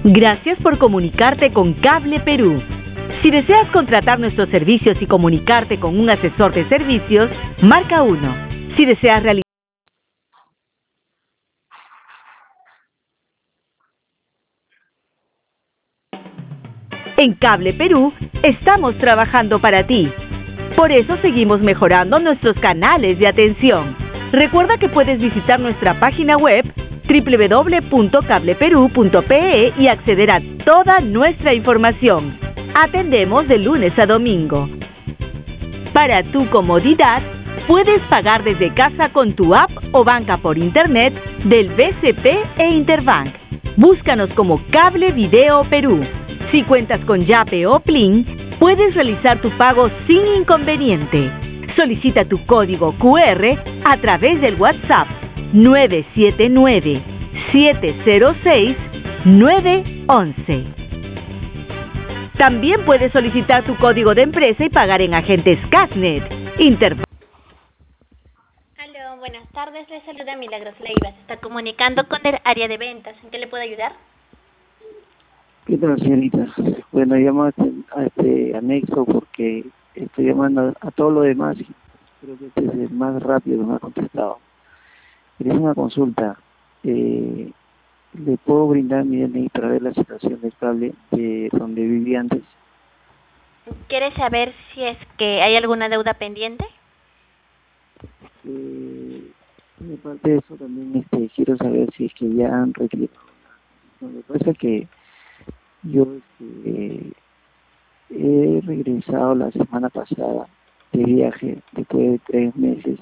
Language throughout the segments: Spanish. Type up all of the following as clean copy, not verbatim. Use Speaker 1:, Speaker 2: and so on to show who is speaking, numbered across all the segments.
Speaker 1: Gracias por comunicarte con Cable Perú. Si deseas contratar nuestros servicios y comunicarte con un asesor de servicios, marca 1. Si deseas realizar en Cable Perú, estamos trabajando para ti. Por eso seguimos mejorando nuestros canales de atención. Recuerda que puedes visitar nuestra página web www.cableperú.pe y acceder a toda nuestra información. Atendemos de lunes a domingo. Para tu comodidad, puedes pagar desde casa con tu app o banca por internet del BCP e Interbank. Búscanos como Cable Video Perú. Si cuentas con Yape o Plin, puedes realizar tu pago sin inconveniente. Solicita tu código QR a través del WhatsApp 979-706-911. También puedes solicitar tu código de empresa y pagar en agentes Casnet.
Speaker 2: Aló, buenas tardes, le saluda Milagros Leiva. Se está comunicando con el área de ventas. ¿En qué le puedo ayudar?
Speaker 3: ¿Qué tal, señorita? Bueno, llamo a este anexo porque estoy llamando a todo lo demás y creo que este es el más rápido que me ha contestado. Es una consulta. ¿Le puedo brindar mi DNI para ver la situación del cable de donde vivía antes?
Speaker 2: ¿Quiere saber si es que hay alguna deuda pendiente?
Speaker 3: Aparte de eso, también quiero saber si es que ya han retirado. Lo que pasa es que yo he regresado la semana pasada de viaje después de 3 meses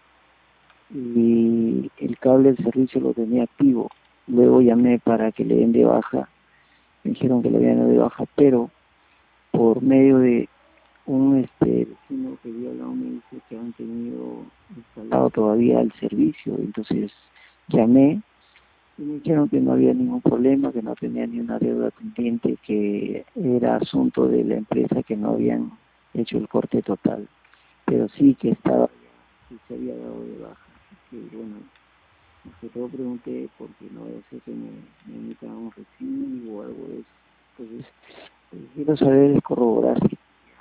Speaker 3: y el cable del servicio lo tenía activo. Luego llamé para que le den de baja, me dijeron que le habían dado de baja, pero por medio de un vecino que había hablado me dice que han tenido instalado todavía el servicio. Entonces llamé y me dijeron que no había ningún problema, que no tenía ni una deuda pendiente, que era asunto de la empresa que no habían hecho el corte total, pero sí que estaba, sí se había dado de baja. Así que bueno, que todo pregunté porque no sé que me emitan un recibo o algo de eso. Entonces, quiero saber, corroborar si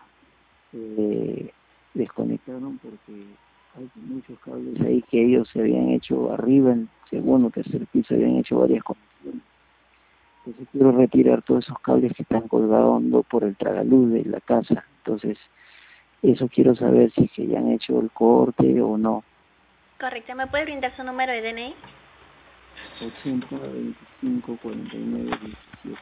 Speaker 3: desconectaron porque hay muchos cables ahí que ellos se habían hecho arriba, en segundo o tercer piso, habían hecho varias conexiones. Entonces quiero retirar todos esos cables que están colgando por el tragaluz de la casa. Entonces, eso quiero saber si es que ya han hecho el corte o no.
Speaker 2: Correcto, ¿me puede brindar su número de DNI?
Speaker 3: 80 25 49 17.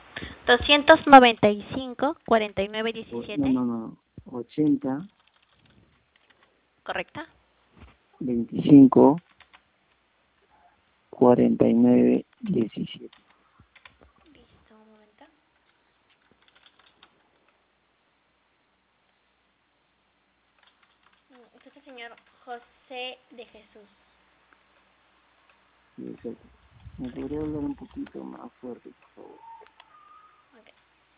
Speaker 2: 295 49 17.
Speaker 3: No. 80
Speaker 2: ¿Correcta?
Speaker 3: 25 49 17.
Speaker 2: Listo, un momento. Este es el señor José de Jesús.
Speaker 3: Sí, exacto. ¿Me podría hablar un poquito más fuerte, por favor?
Speaker 2: Okay.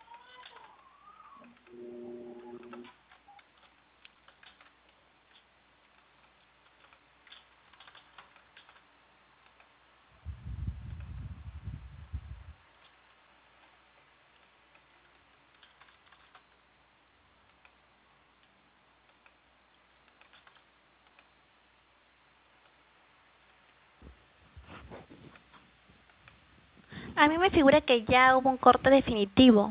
Speaker 2: A mí me figura que ya hubo un corte definitivo.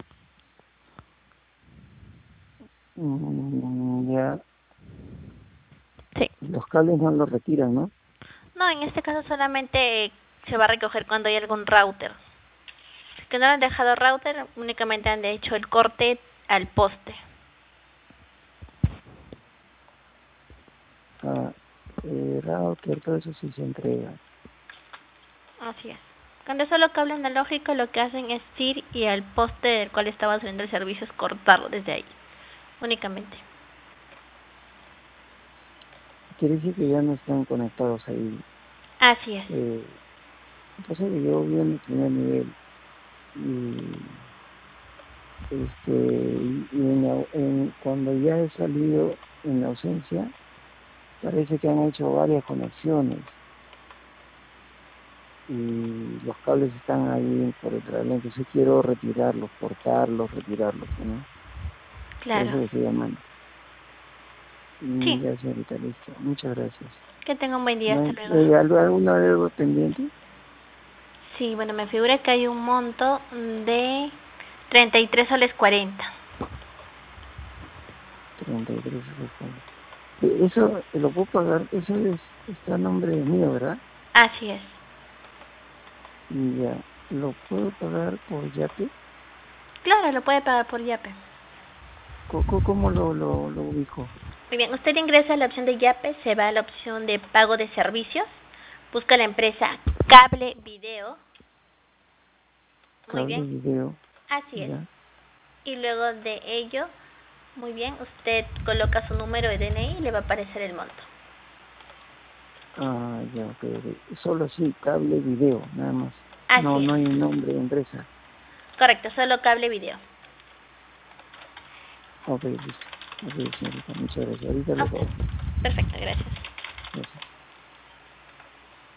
Speaker 3: Ya,
Speaker 2: Sí.
Speaker 3: los cables no los retiran, ¿no?
Speaker 2: No, en este caso solamente se va a recoger cuando hay algún router. Si que no le han dejado router, únicamente han hecho el corte al poste.
Speaker 3: Router, todo eso sí se entrega.
Speaker 2: Así es. Cuando es solo cable analógico, lo que hacen es ir y al poste del cual estaba saliendo el servicio es cortarlo desde ahí, únicamente.
Speaker 3: Quiere decir que ya no están conectados ahí.
Speaker 2: Así es.
Speaker 3: Entonces yo vivo en el primer nivel y cuando ya he salido en la ausencia, parece que han hecho varias conexiones. y los cables están ahí por detrás, entonces quiero retirarlos, cortarlos, ¿no? Por eso
Speaker 2: Claro.
Speaker 3: le estoy llamando.
Speaker 2: Sí.
Speaker 3: Ya, señorita, listo. Muchas gracias.
Speaker 2: Que tenga un buen día.
Speaker 3: ¿No
Speaker 2: Hasta
Speaker 3: hay,
Speaker 2: luego.
Speaker 3: alguna deuda pendiente?
Speaker 2: Sí, bueno, me figura que hay un monto de 33 soles 40.
Speaker 3: 33 soles. Eso lo puedo pagar, eso está a nombre mío, ¿verdad?
Speaker 2: Así es.
Speaker 3: Y ya, ¿lo puedo pagar por Yape?
Speaker 2: Claro, lo puede pagar por Yape.
Speaker 3: ¿Cómo lo ubico?
Speaker 2: Muy bien, usted ingresa a la opción de Yape, se va a la opción de pago de servicios, busca la empresa Cable Video. Muy
Speaker 3: Cable,
Speaker 2: bien,
Speaker 3: video,
Speaker 2: así es.
Speaker 3: ya.
Speaker 2: Y luego de ello, muy bien, usted coloca su número de DNI y le va a aparecer el monto.
Speaker 3: Ah, ya, ok. Solo así, cable, video, nada más.
Speaker 2: Así es.
Speaker 3: No hay un nombre de empresa.
Speaker 2: Correcto, solo Cable Video.
Speaker 3: Ok, listo. Ok, señorita, muchas gracias. Ahorita lo
Speaker 2: Ok,
Speaker 3: pago.
Speaker 2: perfecto, gracias.
Speaker 3: Gracias.